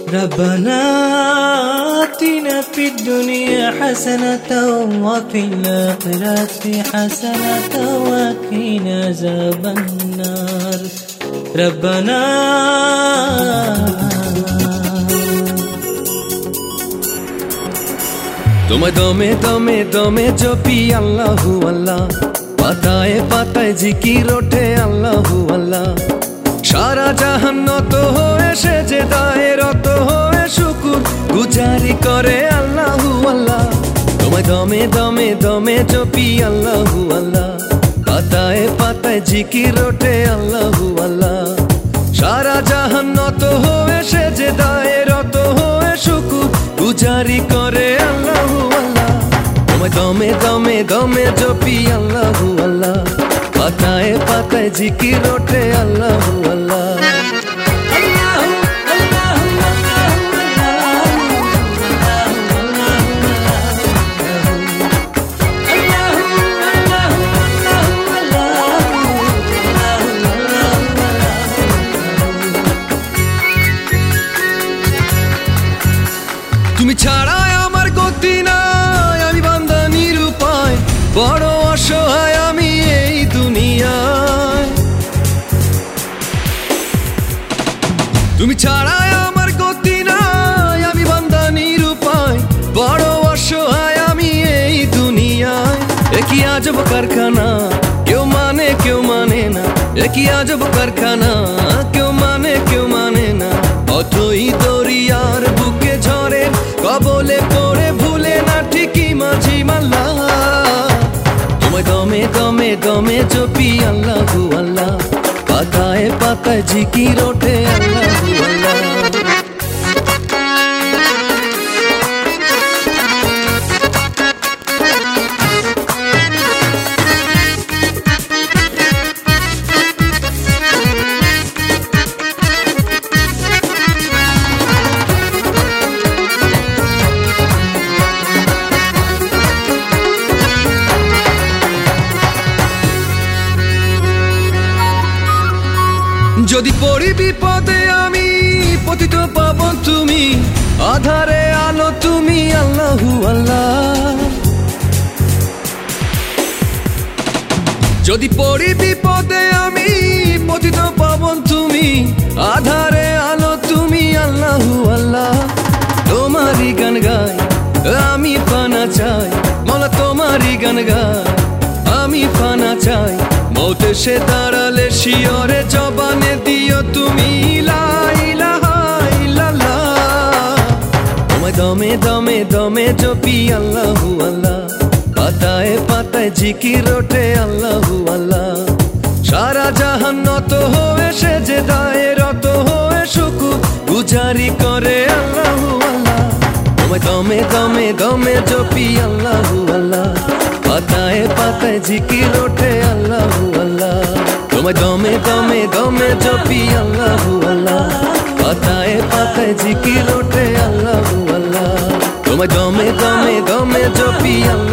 ربنا آتنا في الدنيا حسنة وفي الآخرة حسنة وقنا عذاب النار ربنا তোমায় দমে দমে দমে জপি আল্লাহু আল্লাহ পাতায় পাতায় জিকির ওঠে আল্লাহু আল্লাহ সারা জাহান নত হয়ে সেজদায় রত হয়ে শুকর গুজারি করে আল্লাহু আল্লাহ তোমায় দমে দমে দমে জপি আল্লাহু আল্লাহ পাতায় পাতায় জিকির ওঠে আল্লাহু আল্লাহ সারা জাহান নত হয়ে সেজদায় রত হয়ে শুকর গুজারি করে আল্লাহু আল্লাহ তোমায় দমে দমে দমে জপি আল্লাহু আল্লাহ পাতায় পাতায় জিকির ওঠে আল্লাহু আল্লাহ তুমি ছাড়াই আমার গতি নাই আমি বান্দা নিরুপায় বড় অসহায় আমি এই দুনিয়ায় তুমি ছাড়াই আমার গতি নাই আমি বান্দা নিরুপায় বড় অসহায় আমি এই দুনিয়ায় একই আজব কারখানা কেউ মানে না একই আজব কারখানা কেউ মানে না অথই দরিয়ার বুকে ঝরে কবলে পড়ে ভুলে না ঠিকই মাঝি মাল্লা তোমায় দমে দমে দমে জপি আল্লাহু আল্লাহ পাতায় পাতায় জিকির ওঠে আল্লাহু আল্লাহ যদি পড়ি বিপদে আমি পতিত পাবন তুমি আধারে আলো তুমি আল্লাহু আল্লাহ যদি পড়ি বিপদে আমি পতিত পাবন তুমি আধারে আলো তুমি আল্লাহু আল্লাহ তোমারই গান গাই আমি ফানা চাই মওলা তোমারই গান গাই আমি ফানা চাই মৌত সে দাঁড়ালে শিয়রে জবানে দিও তুমি লা ইলাহা ইল্লাল্লাহ তোমায় দমে দমে দমে জপি আল্লাহু আল্লাহ পাতায় পাতায় জিকির ওঠে আল্লাহু আল্লাহ সারা জাহান নত হয়ে সেজদায় রত হয়ে শুকর গুজারি করে আল্লাহু আল্লাহ তোমায় দমে দমে দমে জপি আল্লাহু আল্লাহ পাতায় পাতায় জিকির ওঠে আল্লাহু আল্লাহ তোমায় দমে দমে দমে জপি আল্লাহু আল্লাহ পাতায় পাতায় জিকির ওঠে আল্লাহু আল্লাহ তোমায় দমে দমে দমে জপি আল্লাহ